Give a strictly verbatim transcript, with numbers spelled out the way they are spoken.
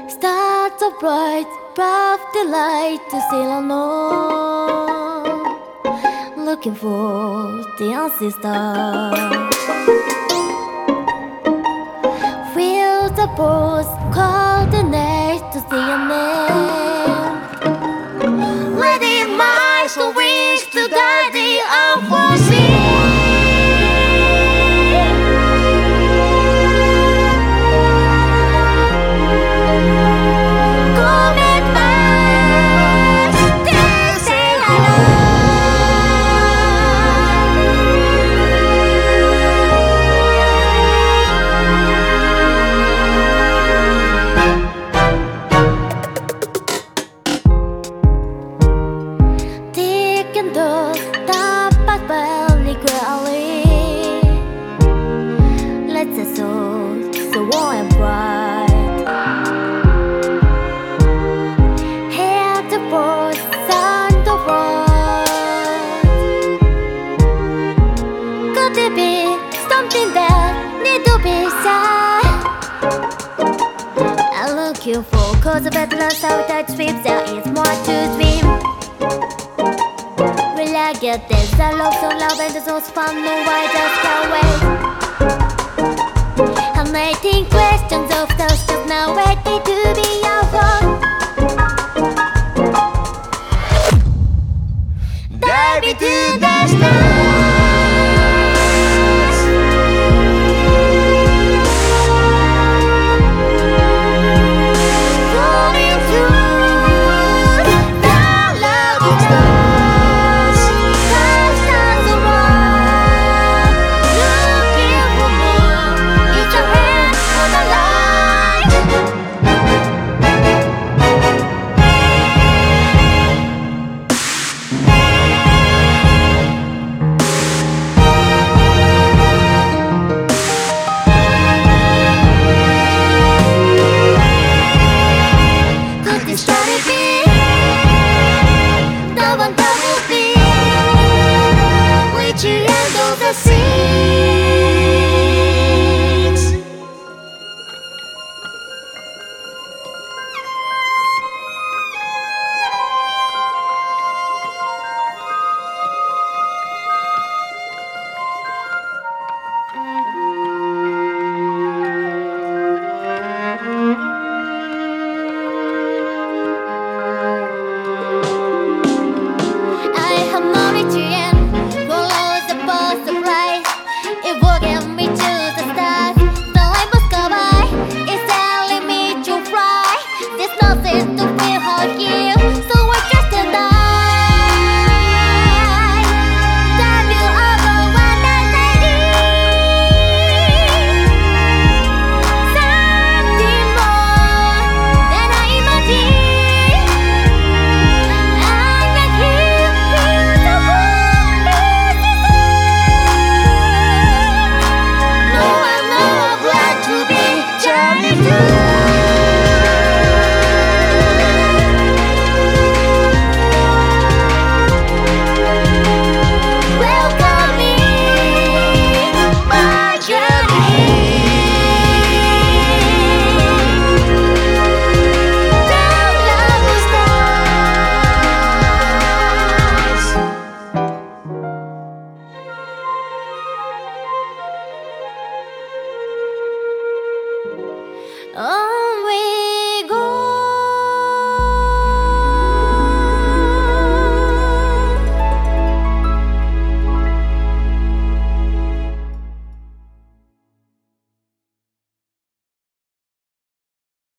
Stars so bright, above the light to sail unknown, looking for the unseen star. Feel the pulse, coordinate to see your name. Letting my soul reach to guide the unforeseen. So warm and bright. Hear the voice, sound of words. Could it be something that need to be said? I'm looking for cause of bedrooms outside sweeps. There is more to dream. Will I get this? I love so loud and the soul's fun. No, I just can't wait. I'm making questions of those just now ready to be over. Dive into the stars. Falling through the love of stars. Stars, stars around, looking for more. It's your hand on the light. Could this story be the one that will be with you and all the seeds? I have no retreat, follow the bus of light. It will get me to the stars. The light must go by, it's telling me to fly. There's nothing to feel or heal, so I just to die. Dive you over when I say something more than I imagine. I'm not here, beautiful, no, I'm not glad to be journey through. Welcoming my journey. Down love of stars. Oh.